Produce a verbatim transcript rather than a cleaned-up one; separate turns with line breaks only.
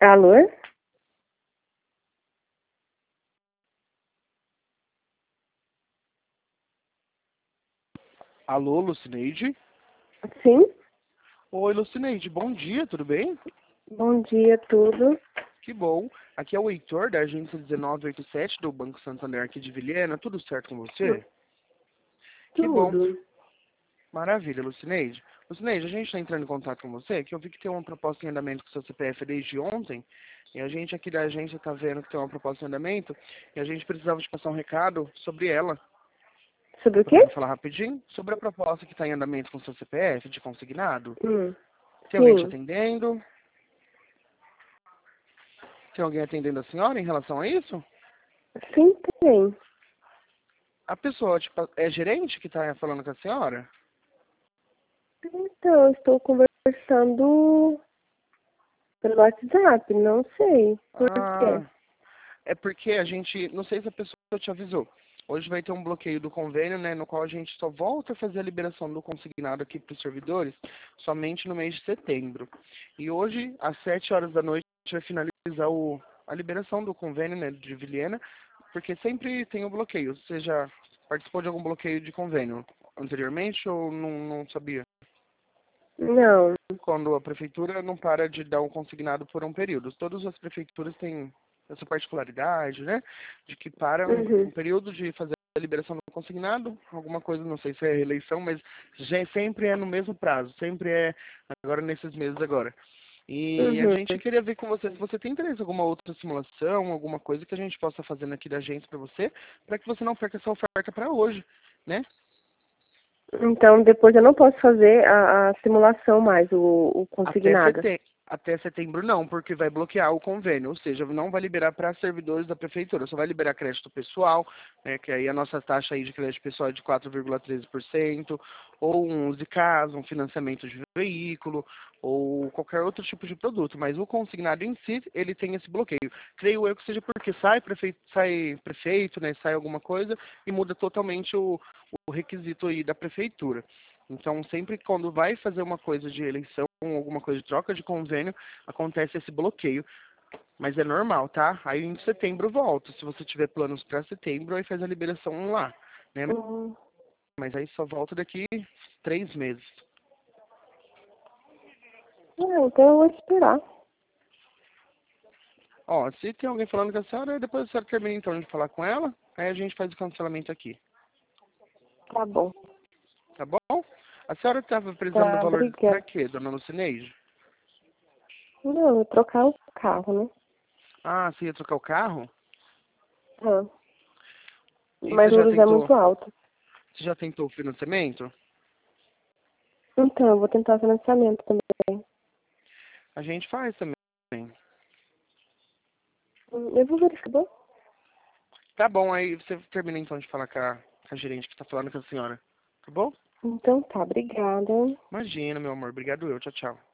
Alô?
Alô, Lucineide?
Sim?
Oi, Lucineide, bom dia, tudo bem?
Bom dia, tudo.
Que bom. Aqui é o Heitor, da agência dezenove oitenta e sete do Banco Santander aqui de Vilhena. Tudo certo com você? Que bom.
Tudo.
Maravilha, Lucineide. Lucineide, a gente está entrando em contato com você, que eu vi que tem uma proposta em andamento com o seu C P F desde ontem, e a gente aqui da agência está vendo que tem uma proposta em andamento, e a gente precisava te passar um recado sobre ela.
Sobre o quê?
Podendo falar rapidinho? Sobre a proposta que está em andamento com o seu C P F, de consignado.
Hum.
Tem alguém te
Sim.
atendendo? Tem alguém atendendo a senhora em relação a isso?
Sim, tem.
A pessoa, tipo, é gerente que está falando com a senhora?
Então, eu estou conversando pelo WhatsApp, não sei. Por
Ah,
quê?
é porque a gente, não sei se a pessoa te avisou. Hoje vai ter um bloqueio do convênio, né, no qual a gente só volta a fazer a liberação do consignado aqui para os servidores somente no mês de setembro. E hoje, às sete horas da noite, a gente vai finalizar o, a liberação do convênio, né, de Vilhena, porque sempre tem o bloqueio. Você já participou de algum bloqueio de convênio anteriormente ou não, não sabia?
Não.
Quando a prefeitura não para de dar um consignado por um período. Todas as prefeituras têm essa particularidade, né? De que param um
Uhum.
período de fazer a liberação do consignado, alguma coisa, não sei se é reeleição, mas já sempre é no mesmo prazo, sempre é agora nesses meses agora. E a
Uhum.
gente queria ver com você se você tem interesse em alguma outra simulação, alguma coisa que a gente possa fazer aqui da agência para você, para que você não perca essa oferta para hoje, né?
Então, depois eu não posso fazer a, a simulação mais, o, o
Até
consignado.
setembro. Até setembro não, porque vai bloquear o convênio, ou seja, não vai liberar para servidores da prefeitura, só vai liberar crédito pessoal, né, que aí a nossa taxa aí de crédito pessoal é de quatro vírgula treze por cento, ou um uso de casa, um financiamento de veículo, ou qualquer outro tipo de produto, mas o consignado em si, ele tem esse bloqueio. Creio eu que seja porque sai prefeito, sai prefeito, né, sai alguma coisa e muda totalmente o, o requisito aí da prefeitura. Então, sempre quando vai fazer uma coisa de eleição, alguma coisa de troca de convênio, acontece esse bloqueio. Mas é normal, tá? Aí em setembro volta. Se você tiver planos para setembro, aí faz a liberação lá, né?
Uhum.
Mas aí só volta daqui três meses.
Ah, então eu vou esperar.
Ó, se tem alguém falando com a senhora, depois a senhora termina então de falar com ela, aí a gente faz o cancelamento aqui,
Tá bom.
tá bom? A senhora estava precisando do
Tá,
valor para
obrigada.
quê, dona Lucineide?
Não, eu vou trocar o carro, né?
Ah, você ia trocar o carro?
Ah,
E
mas
você
o
já
juros é
tentou,
muito alto.
você já tentou o financiamento?
Então, eu vou tentar financiamento também.
A gente faz também.
Hum, Eu vou verificar.
Tá bom, aí você termina então de falar com a, com a gerente que tá falando com a senhora. Tá bom?
Então tá, obrigada.
Imagina, meu amor. Obrigado eu. Tchau, tchau.